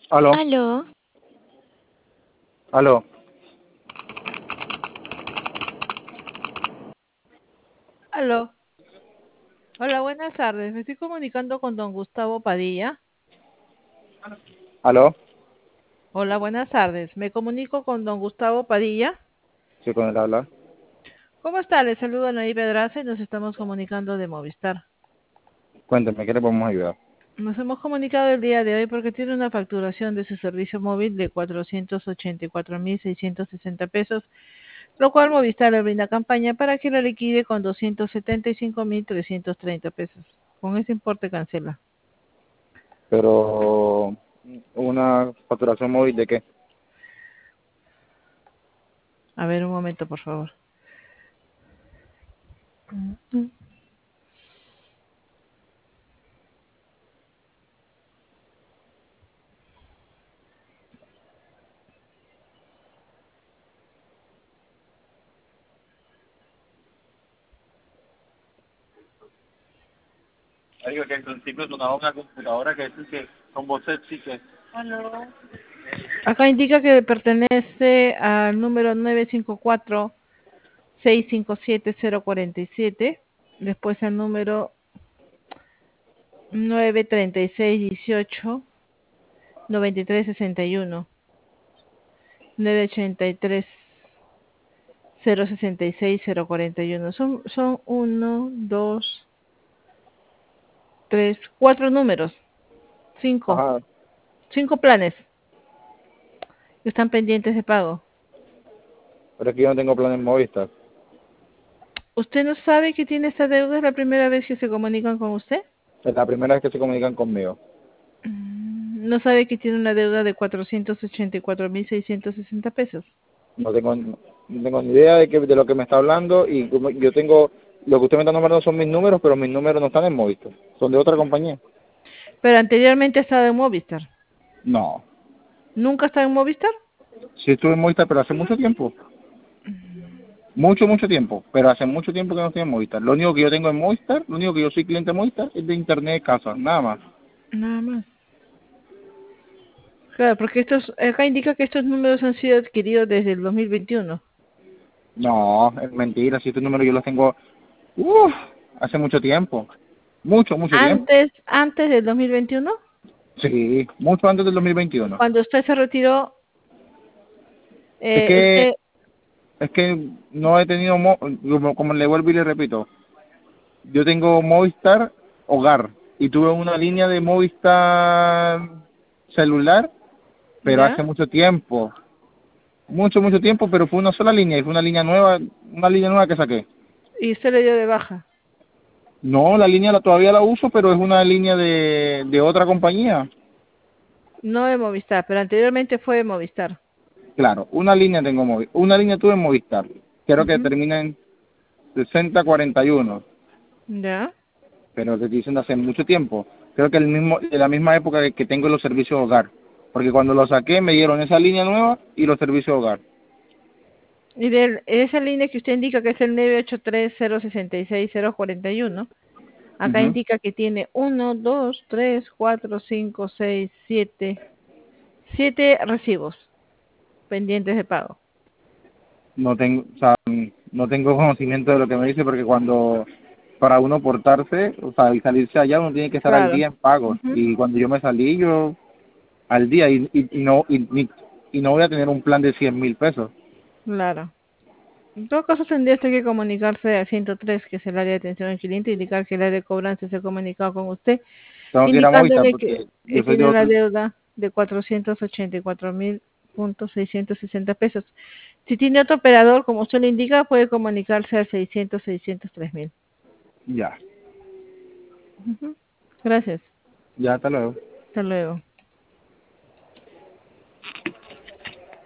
Aló, Aló, aló. Aló. Hola, buenas tardes. Me estoy comunicando con don Gustavo Padilla. Aló. Hola, buenas tardes. Me comunico con don Gustavo Padilla. Sí, con él habla. ¿Cómo está? Le saludo a Naí Pedraza y nos estamos comunicando de Movistar. Cuénteme, ¿qué le podemos ayudar? Nos hemos comunicado el día de hoy porque tiene una facturación de su servicio móvil de 484.660 pesos, lo cual Movistar le brinda campaña para que la liquide con 275.330 pesos. Con ese importe cancela. Pero, ¿una facturación móvil de qué? A ver, un momento, por favor. Digo que en principio sonaba una computadora que dice que con voces sí que... Acá indica que pertenece al número 954-657-047, después el número 936-18-9361, 983-066-041. Son uno, dos, tres, cuatro números, cinco, Ajá, cinco planes que están pendientes de pago. pero es que yo no tengo plan en Movistar. ¿Usted no sabe que tiene esta deuda? ¿Es la primera vez que se comunican con usted? Es la primera vez que se comunican conmigo. ¿No sabe que tiene una deuda de 484.660 pesos? No tengo ni idea de lo que me está hablando y yo tengo... Lo que usted me está nombrando son mis números, pero mis números no están en Movistar. Son de otra compañía. Pero anteriormente ha estado en Movistar. No. ¿Nunca ha estado en Movistar? Sí estuve en Movistar, pero hace mucho tiempo. Mucho tiempo, pero hace mucho tiempo que no estoy en Movistar. Lo único que yo tengo en Movistar, lo único que yo soy cliente de Movistar es de internet de casa, nada más. Nada más. Claro, porque acá indica que estos números han sido adquiridos desde el 2021. No, es mentira, si este número yo los tengo, uff, hace mucho tiempo. Mucho tiempo. Antes del 2021, Sí, mucho antes del 2021. cuando usted se retiró, Es que, usted, es que no he tenido, como le vuelvo y le repito, yo tengo Movistar Hogar y tuve una línea de Movistar celular, pero hace ¿ya? mucho tiempo. Mucho tiempo, pero fue una sola línea y fue una línea nueva que saqué. Y usted le dio de baja. No, la línea todavía la uso, pero es una línea de otra compañía. No de Movistar, pero anteriormente fue de Movistar. Claro, una línea tengo una línea tuve en Movistar, creo que Ujú. termina en 6041, ¿Ya? pero te estoy diciendo hace mucho tiempo. Creo que de la misma época que tengo los servicios de hogar, porque cuando lo saqué me dieron esa línea nueva y los servicios de hogar. Y de esa línea que usted indica que es el 983-066-041, acá Ujú. indica que tiene uno, 2, 3, 4, 5, 6, 7, 7 recibos pendientes de pago. No tengo, o sea, no tengo conocimiento de lo que me dice porque para uno portarse, o sea, y salirse allá uno tiene que estar al Claro. día en pagos. Ujú. Y cuando yo me salí, yo al día y no voy a tener un plan de 100.000 pesos. Claro. En todo caso tendría usted que comunicarse al 103, que es el área de atención al cliente, indicar que el área de cobranza se ha comunicado con usted, Tengo que ir a Movistar indicándole que porque yo soy de tiene una otro. deuda de 484.660 pesos. Si tiene otro operador, como usted le indica, puede comunicarse al 600-603.000. Ya, Ujú. Gracias. ya, hasta luego. Hasta luego.